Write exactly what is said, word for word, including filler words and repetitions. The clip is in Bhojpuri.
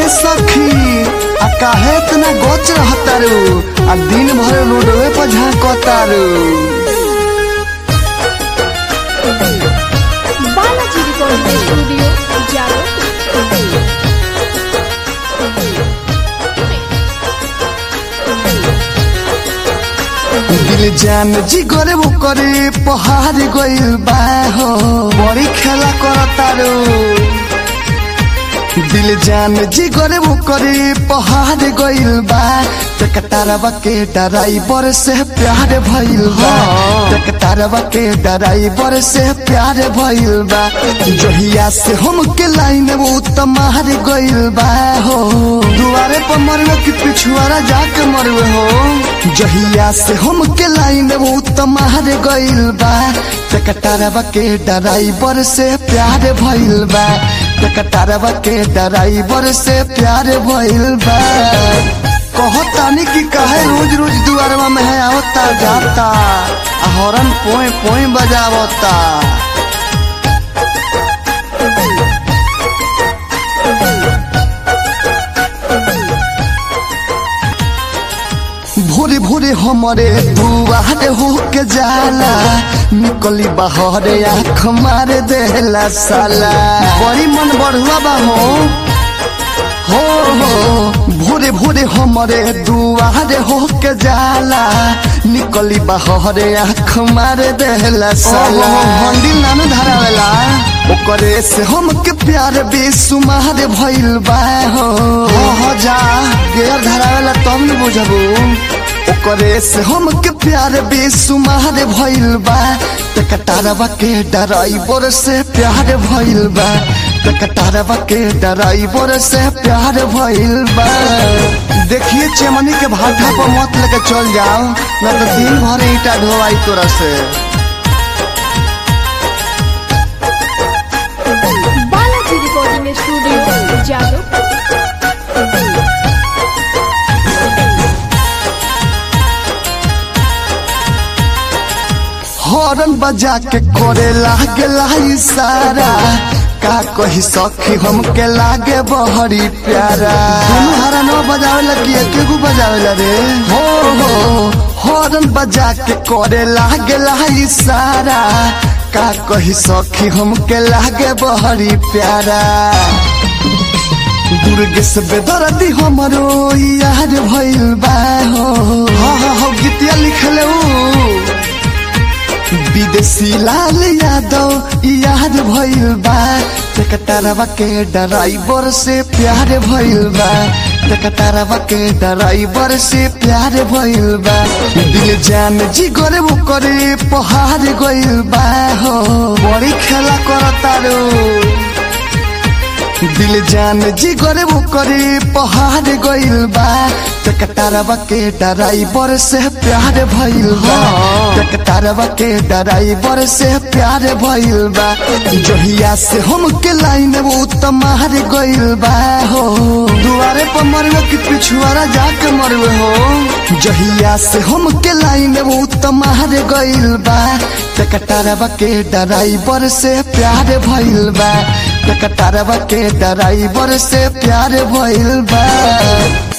सखी आ काहे इतना गोच रहतारू आ दिन भर रोडवे पर झांकतारू। बालाजी रिकॉर्डिंग स्टूडियो जालो। दिल जान जिगर वो करे पहाड़ गइल बा हो बड़ी खेला करतारू। दिल जान जिगर वो करे पहाड़ गइल बा टकटारवा के ड्राइवर से प्यार भइल बा। टकटारवा के ड्राइवर से प्यार भइल बा। जहिया से हमके लाइन वो तमार गइल बा हो दुआरे पर मरवे कि पिछुआरा जाके मरवे हो। जहिया से हमके लाइन वो तमार गइल बा टकटारवा के ड्राइवर से प्यार भइल बा। टकटारवा के ड्राइवर से प्यार भइल बा। कहतानी कि कहे रोज रोज दुआरवा में है आवता जाता आ हॉर्न पोए पोए बजावता। भोरे भोरे हमारे दुआर होके जाला निकली बाहर आँख मार देला साला। बड़ी मन बढ़ुआ बा हो हो हो भोरे भोरे हमारे दुआर होके जाला निकली बाहर आँख मार देला साला। हंडिल नानू धरावेला ओकरे से हमके प्यार बेसुमार भइल बा हो। हो जा गेर धरावेला तुम न बुझबू ओकरे से हमके प्यार बेसुमार भइल बा। टकटारवा के ड्राइवर से प्यार भइल बा। टकटारवा के ड्राइवर से प्यार भइल बा। देखिए चमनी के भाटा पर मत लेके चल जाओ ना तो दिन भर ईटा ढोवाई तोरा से। बालाजी रिकॉर्डिंग स्टूडियो जालो। हॉर्न बजा के करे लागेला इशारा का कही सखी हमके लागे बहरी प्यारा। दोनों हरा न बजावेला कि एके गो बजावेला रे। हो हो हॉर्न बजा के करे लागेला इशारा का कही सखी हमके लागे बहरी प्यारा। दुर्गे से बेदर्दी हमरो यार भइल बा हो। हा हा हो गीतिया लिखले ऊ विदेशी लाल यादव याद भइल बा। टकटारवा के ड्राइवर से प्यार भइल बा। टकटारवा के ड्राइवर से प्यार भइल बा। दिल जान जिगर वो करे पहाड़ गइल बा हो बड़ी खेला करतारू। दिल जान जिगर वो करे पहाड़ गइल बा। टकटारवा के ड्राइवर से प्यार भइल बा। टकटारवा के ड्राइवर से प्यार भइल बा। जहिया से हमके लाइन वो तमार गइल बा हो दुआरे पर मरवे कि पिछुआरा जाके मरवे हो। जहिया से हमके लाइन वो तमार गइल बा टकटारवा के ड्राइवर से प्यार भइल बा। टकटारवा के ड्राइवर से प्यार भइल बा।